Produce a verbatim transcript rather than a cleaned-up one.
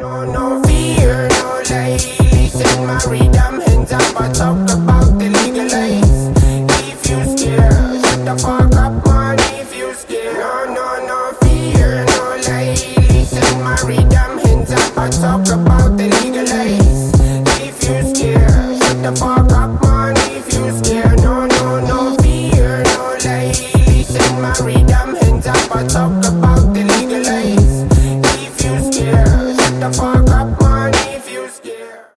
No, no fear, no lie. Listen, marry them hands up. I talk about the legalize. If you scared, shut the fuck up, man. If you scared, no, no, no fear, no lie. Listen, marry them hands up. I talk about the legalize. If you scared, shut the fuck up, man. If you scared, no, no, no fear, no lie. Listen, marry them hands up. I talk about the legalize.